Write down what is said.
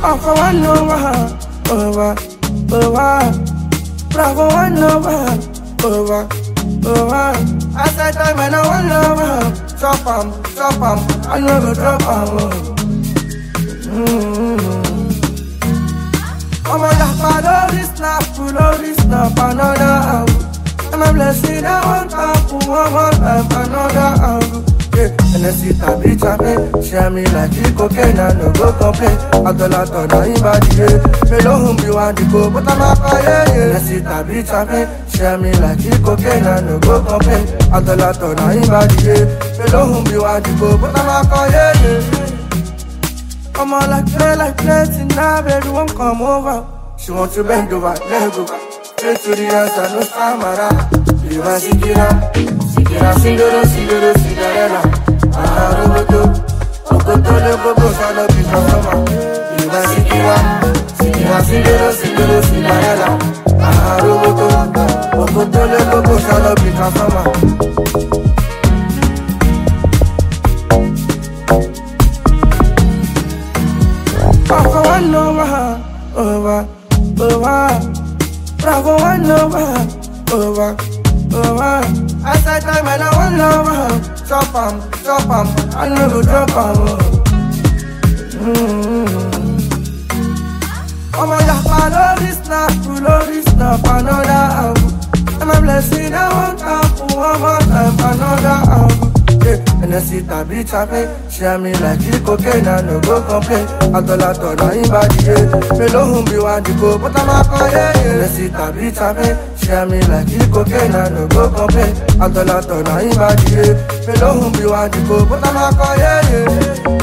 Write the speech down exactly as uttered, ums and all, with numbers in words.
for one over, over, over. Bravo one over, over, over. I said time and I one over. Chop 'em, chop 'em, I never drop 'em. I'm a yapa, lorry snap, lorry snap, another hour. And I'm blessing that one tap, one more time, another hour. And I see that bitch at me, share me like the cocaine and no go complain. I tell her to know him body, yeah. Me know whom you want to go, but I'm a fire, yeah. And I see that bitch at me, share me like the cocaine and no go complain. I tell her to know him body, yeah. Me know whom you want to go, but I'm a fire, yeah. I'm all like play, like play, now baby won't come over. She wants to bend over, leg over. Straight to the answer, no stamina. You want to see it, Sikira, Sindoro, Sindoro, Cinderella. Ah, Roboto, Okoto, Loboto, Shano, Picasoma. Iba Sikira, Sikira, Sindoro, Sindoro, Cinderella. Ah, Roboto, Okoto, Loboto, Shano, Picasoma. Bravo one over, over, over. Bravo one over, over, over. I said time and I one over. Chop 'em, chop 'em, I never drop 'em. I'm a yapa, lorry snap, lorry snap, another hour. And I'm blessing that one tap, one more time, another hour. And I see that bitch at me, share me like the cocaine and no go complain. I tell her to know him body, yeah. Me know whom you want to go, but I'm a fire, yeah. And I see that bitch at me, share me like the cocaine and no go complain. I tell her to know him body, yeah. Me know whom you want to go, but I'm a fire, yeah.